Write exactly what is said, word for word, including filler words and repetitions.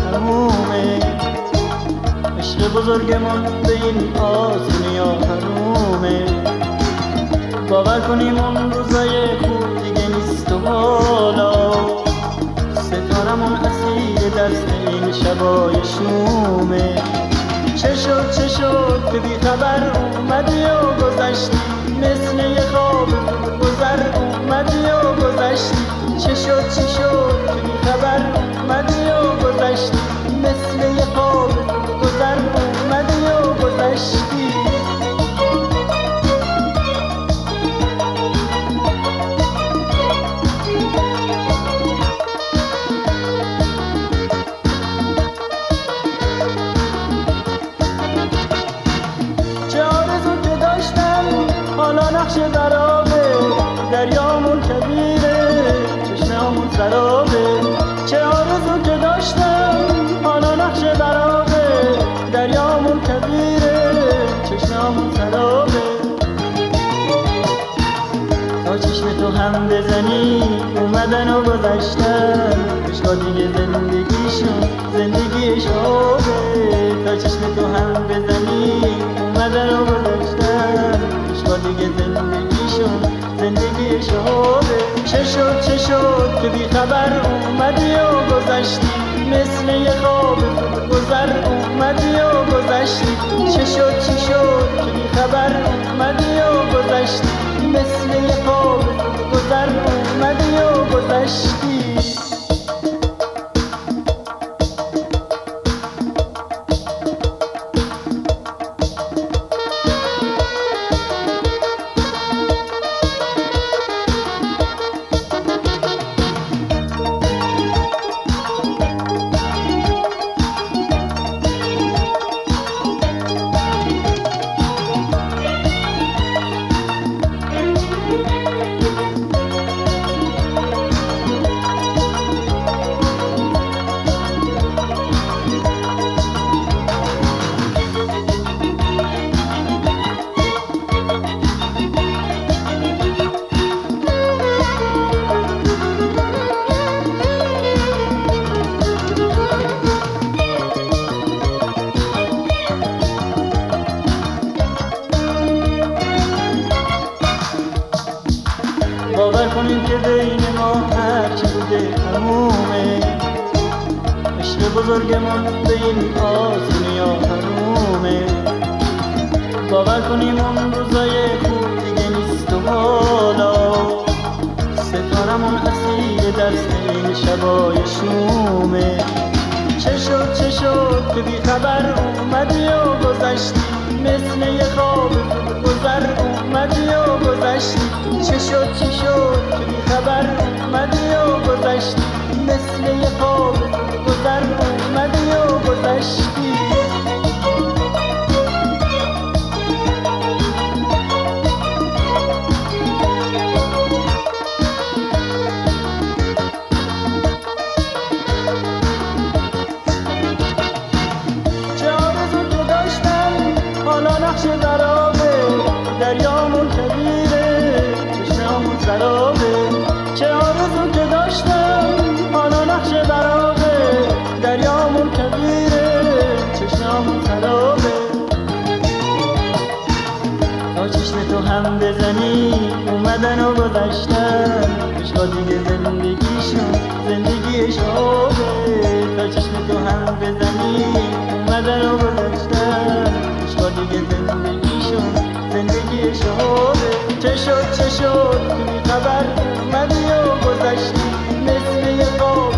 تمومه. عشق بزرگمون به این آسونی ها حرومه. باور کنیم اون روزای خوب دیگه نیست و حالا ستارمون اسیر دست این شبای شومه. چه شد چه شد که بی خبر اومدی و گذشتی، مثل یه خواب گذر اومدی و گذشتی. چه شد چه شد که بی خبر اومدی و گذشتی، مثل یه خواب گذر اومدی و گذشتی. نقش برابه دریامون کبیره، چشممون سرابه. چه آرزو که داشتم حالا نقش برابه دریامون کبیره، چشممون سرابه. تا چشم تو هم بزنی اومدن و گذشتن، عشقا دیگه زندگیشون زندگی شابه. تا چشم تو هم بزنی اومدن و گذشتن، دیگه زندگیشون زندگی شده. چه شد چه شد که بی خبر اومدی و گذشتی، مثل یه خواب گذر اومدی و گذشتی. چه شد چه شد که بی خبر اومدی و گذشتی، مثل یه خواب گذر اومدی و گذشتی. باور کنیم که بین ما هرچی بوده تمومه. عشق بزرگمون به این آسونی ها حرومه. باور کنیم اون روزای خوب دیگه نیست و حالا ستارمون اسیر دست این شبای شومه. چه شد چه شد که بی خبر اومدی و گذشتی، مثل یه خواب گذر اومدی و گذشتی. چه شد چه شد که بی خبر اومدی و گذشتی، مثل یه خواب گذر اومدی و گذشتی. چه آرزو که داشتم حالا نقش برابه دریامون کبیره، چشممون سرابه. چه آرزو که داشتم حالا نقش برابه دریامون کبیره، چشممون سرابه. تا چشم تو هم بزنی اومدن و گذشتن، عشقا دیگه زندگیشون زندگی شابه. تا چشم تو هم بزنی اومدن و گذشتن، عشقا دیگه زندگیشون زندگی شابه. چه شد چه شد که بی خبر اومدی و گذشتی، مثل یه خواب